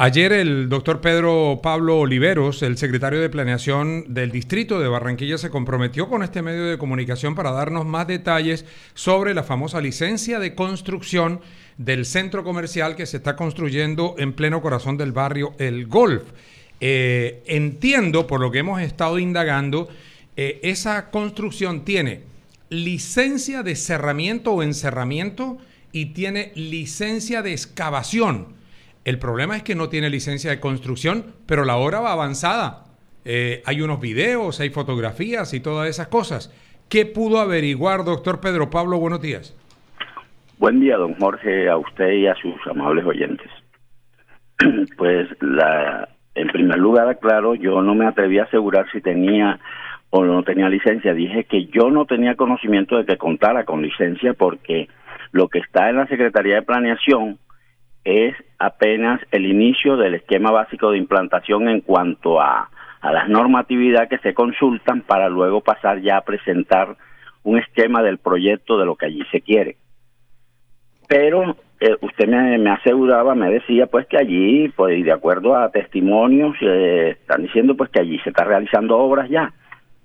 Ayer el doctor Pedro Pablo Oliveros, el secretario de Planeación del Distrito de Barranquilla, se comprometió con este medio de comunicación para darnos más detalles sobre la famosa licencia de construcción del centro comercial que se está construyendo en pleno corazón del barrio El Golf. Entiendo, por lo que hemos estado indagando, esa construcción tiene licencia de cerramiento o encerramiento y tiene licencia de excavación. El problema es que no tiene licencia de construcción, pero la obra va avanzada. Hay unos videos, hay fotografías y todas esas cosas. ¿Qué pudo averiguar, doctor Pedro Pablo? Buenos días. Buen día, don Jorge, a usted y a sus amables oyentes. Pues, en primer lugar, aclaro, yo no me atreví a asegurar si tenía o no tenía licencia. Dije que yo no tenía conocimiento de que contara con licencia porque lo que está en la Secretaría de Planeación es apenas el inicio del esquema básico de implantación en cuanto a las normatividades que se consultan para luego pasar ya a presentar un esquema del proyecto de lo que allí se quiere. Pero usted me aseguraba, me decía pues que allí, pues de acuerdo a testimonios, están diciendo pues que allí se está realizando obras ya.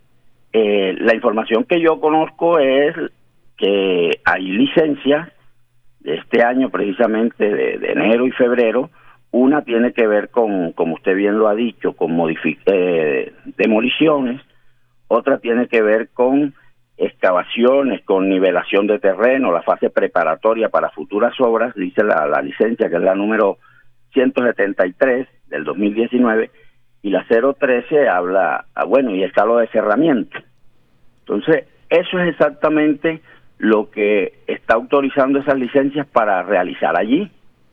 La información que yo conozco es que hay licencias de este año precisamente de enero y febrero. Una tiene que ver con, como usted bien lo ha dicho, con demoliciones. Otra tiene que ver con excavaciones, con nivelación de terreno, la fase preparatoria para futuras obras, dice la licencia, que es la número 173 del 2019, y la 013 habla, y está lo de cerramiento. Entonces, eso es exactamente lo que está autorizando esas licencias para realizar allí.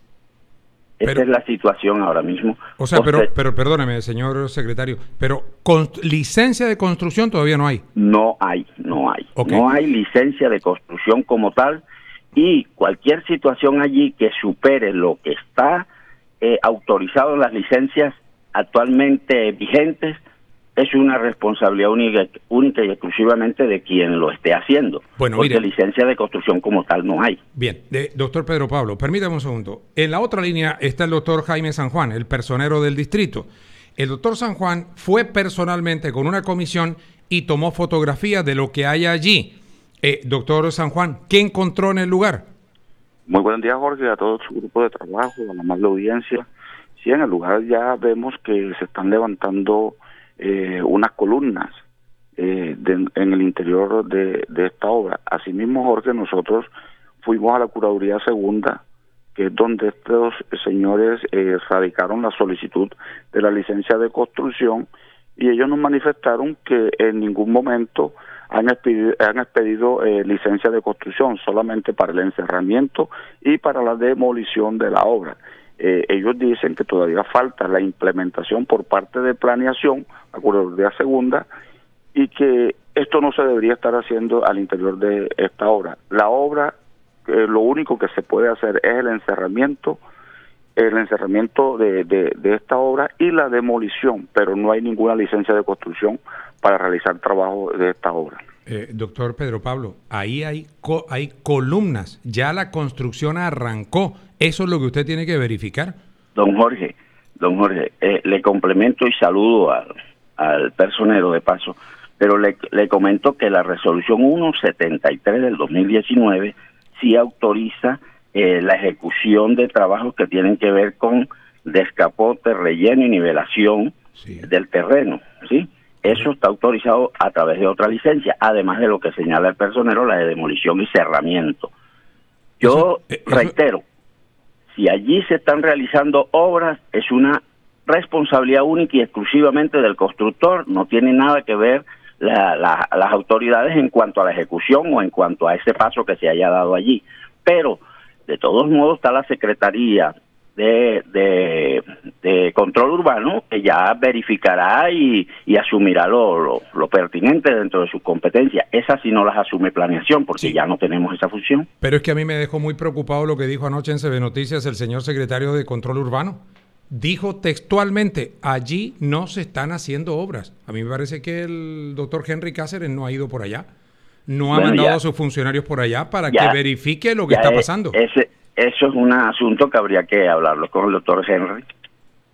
Esa es la situación ahora mismo. O sea, pero perdóneme, señor secretario, pero licencia de construcción todavía no hay. No hay. Okay. No hay licencia de construcción como tal, y cualquier situación allí que supere lo que está autorizado en las licencias actualmente vigentes es una responsabilidad única y exclusivamente de quien lo esté haciendo. Bueno, porque licencia de construcción como tal no hay. Bien, doctor Pedro Pablo, permítame un segundo. En la otra línea está el doctor Jaime San Juan, el personero del distrito. El doctor San Juan fue personalmente con una comisión y tomó fotografías de lo que hay allí. Doctor San Juan, ¿qué encontró en el lugar? Muy buenos días, Jorge, a todo su grupo de trabajo, a la amable audiencia. Sí, en el lugar ya vemos que se están levantando unas columnas en el interior de esta obra. Asimismo, Jorge, nosotros fuimos a la Curaduría Segunda, que es donde estos señores radicaron la solicitud de la licencia de construcción, y ellos nos manifestaron que en ningún momento han expedido licencia de construcción, solamente para el encerramiento y para la demolición de la obra. Ellos dicen que todavía falta la implementación por parte de planeación, la Curaduría Segunda, y que esto no se debería estar haciendo al interior de esta obra. La obra, lo único que se puede hacer es el encerramiento de esta obra y la demolición, pero no hay ninguna licencia de construcción para realizar trabajo de esta obra. Doctor Pedro Pablo, ahí hay columnas, ya la construcción arrancó. ¿Eso es lo que usted tiene que verificar? Don Jorge, le complemento y saludo al personero de paso, pero le comento que la resolución 173 del 2019 sí autoriza la ejecución de trabajos que tienen que ver con descapote, relleno y nivelación del terreno, ¿sí? Eso está autorizado a través de otra licencia, además de lo que señala el personero, la de demolición y cerramiento. Yo reitero, si allí se están realizando obras, es una responsabilidad única y exclusivamente del constructor, no tiene nada que ver las autoridades en cuanto a la ejecución o en cuanto a ese paso que se haya dado allí. Pero, de todos modos, está la Secretaría de Control Urbano, que ya verificará y asumirá lo pertinente dentro de sus competencias. Esas sí no las asume planeación, porque ya no tenemos esa función. Pero es que a mí me dejó muy preocupado lo que dijo anoche en CB Noticias el señor secretario de Control Urbano. Dijo textualmente, allí no se están haciendo obras. A mí me parece que el doctor Henry Cáceres no ha ido por allá. No ha mandado a sus funcionarios por allá para que verifique lo que está pasando. Eso es un asunto que habría que hablarlo con el doctor Henry.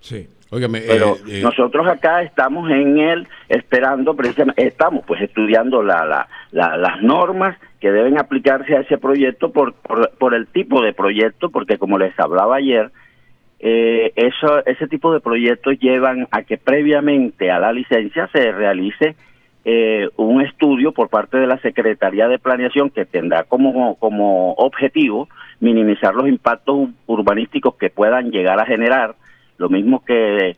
Sí. Óigame, pero nosotros acá estamos esperando precisamente, estamos pues estudiando las normas que deben aplicarse a ese proyecto por el tipo de proyecto, porque como les hablaba ayer, ese tipo de proyectos llevan a que previamente a la licencia se realice un estudio por parte de la Secretaría de Planeación que tendrá como objetivo minimizar los impactos urbanísticos que puedan llegar a generar, lo mismo que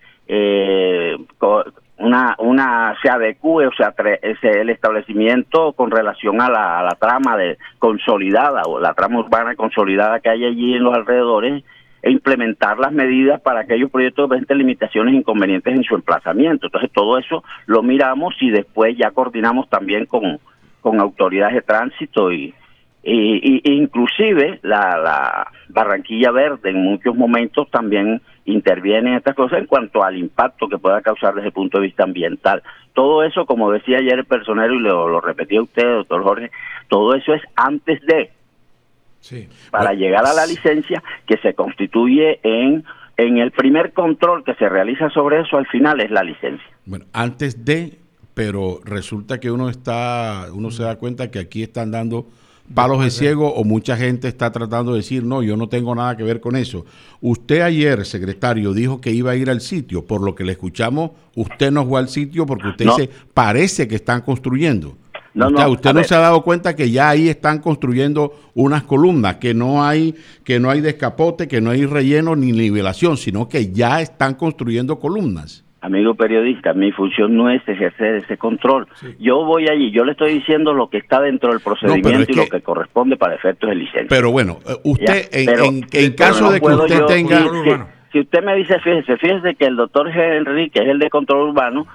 se adecue, o sea, el establecimiento con relación a la trama consolidada o la trama urbana consolidada que hay allí en los alrededores, e implementar las medidas para aquellos proyectos que presenten limitaciones e inconvenientes en su emplazamiento. Entonces todo eso lo miramos y después ya coordinamos también con autoridades de tránsito y inclusive la Barranquilla Verde en muchos momentos también interviene en estas cosas en cuanto al impacto que pueda causar desde el punto de vista ambiental. Todo eso, como decía ayer el personero y lo repetía usted, doctor Jorge, todo eso es antes de, sí, para llegar a la licencia que se constituye en el primer control que se realiza sobre eso, al final es la licencia. Bueno, antes de, pero resulta que uno se da cuenta que aquí están dando palos de ciego o mucha gente está tratando de decir, no, yo no tengo nada que ver con eso. Usted ayer, secretario, dijo que iba a ir al sitio, por lo que le escuchamos, usted no fue al sitio porque usted dice, parece que están construyendo. Usted no se ha dado cuenta que ya ahí están construyendo unas columnas, que no hay descapote, que no hay relleno ni nivelación, sino que ya están construyendo columnas. Amigo periodista, mi función no es ejercer ese control. Sí. Yo voy allí, yo le estoy diciendo lo que está dentro del procedimiento y lo que corresponde para efectos de licencia. Pero bueno, usted, en caso de que usted tenga... Si usted me dice, fíjese que el doctor Henry, que es el de control urbano,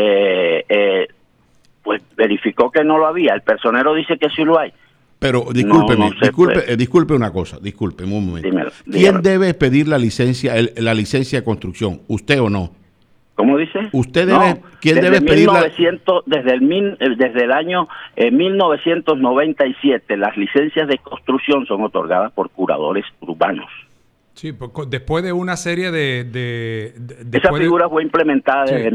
pues verificó que no lo había. El personero dice que sí lo hay. Pero disculpe una cosa, disculpe un momento. Dímelo. ¿Quién debe pedir la licencia de construcción? ¿Usted o no? ¿Cómo dice? ¿Usted debe, quién debe pedir desde el año 1997 las licencias de construcción son otorgadas por curadores urbanos? Sí, después de una serie esa figura fue implementada desde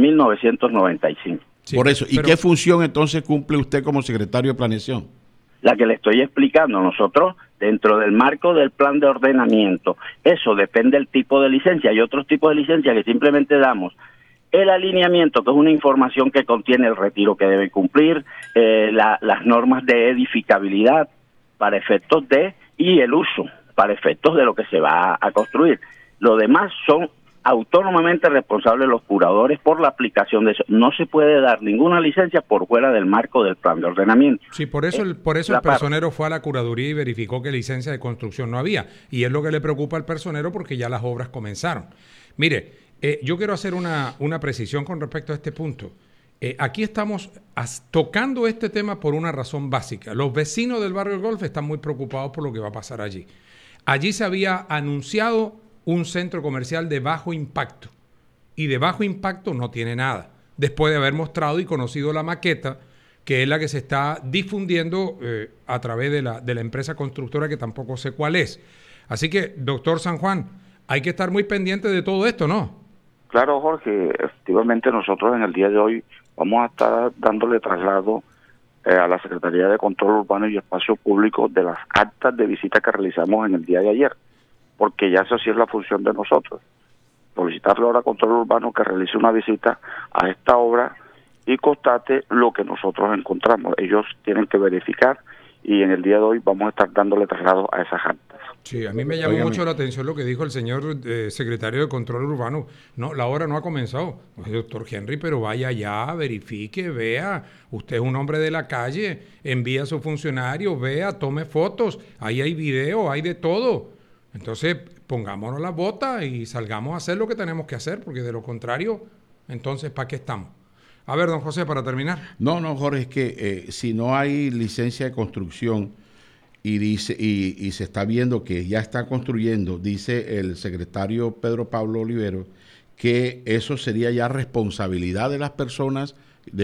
1995. Sí, por eso. ¿Y qué función entonces cumple usted como secretario de Planeación? La que le estoy explicando. Nosotros, dentro del marco del plan de ordenamiento, eso depende del tipo de licencia. Hay otros tipos de licencia que simplemente damos el alineamiento, que es una información que contiene el retiro que debe cumplir, las normas de edificabilidad para efectos y el uso para efectos de lo que se va a construir. Lo demás son autónomamente responsables los curadores por la aplicación de eso. No se puede dar ninguna licencia por fuera del marco del plan de ordenamiento. Sí, por eso el personero fue a la curaduría y verificó que licencia de construcción no había. Y es lo que le preocupa al personero porque ya las obras comenzaron. Mire, yo quiero hacer una precisión con respecto a este punto. Aquí estamos tocando este tema por una razón básica. Los vecinos del barrio del Golf están muy preocupados por lo que va a pasar allí. Allí se había anunciado un centro comercial de bajo impacto y de bajo impacto no tiene nada. Después de haber mostrado y conocido la maqueta, que es la que se está difundiendo a través de la empresa constructora que tampoco sé cuál es. Así que, doctor San Juan, hay que estar muy pendiente de todo esto, ¿no? Claro, Jorge, efectivamente nosotros en el día de hoy vamos a estar dándole traslado a la Secretaría de Control Urbano y Espacio Público de las actas de visita que realizamos en el día de ayer, porque ya esa sí es la función de nosotros, solicitarle ahora a Control Urbano que realice una visita a esta obra y constate lo que nosotros encontramos. Ellos tienen que verificar y en el día de hoy vamos a estar dándole traslado a esas actas. Sí, a mí me llamó mucho la atención lo que dijo el señor secretario de Control Urbano. No, la obra no ha comenzado. Doctor Henry, pero vaya allá, verifique, vea. Usted es un hombre de la calle, envía a su funcionario, vea, tome fotos. Ahí hay video, hay de todo. Entonces, pongámonos las botas y salgamos a hacer lo que tenemos que hacer, porque de lo contrario, entonces, ¿para qué estamos? A ver, don José, para terminar. No, Jorge, es que si no hay licencia de construcción y dice y se está viendo que ya está construyendo, dice el secretario Pedro Pablo Oliveros, que eso sería ya responsabilidad de las personas,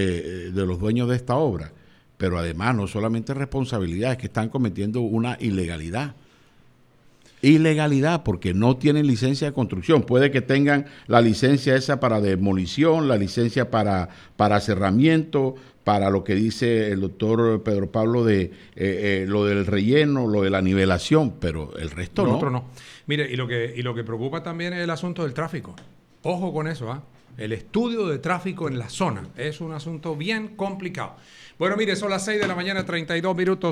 de los dueños de esta obra. Pero además, no solamente responsabilidad, es que están cometiendo una ilegalidad. Ilegalidad, porque no tienen licencia de construcción. Puede que tengan la licencia esa para demolición, la licencia para cerramiento, para lo que dice el doctor Pedro Pablo de lo del relleno, lo de la nivelación, pero el resto no. Otro no. Mire, y lo que preocupa también es el asunto del tráfico. Ojo con eso, ¿ah? El estudio de tráfico en la zona es un asunto bien complicado. Bueno, mire, son las 6 de la mañana, 32 minutos.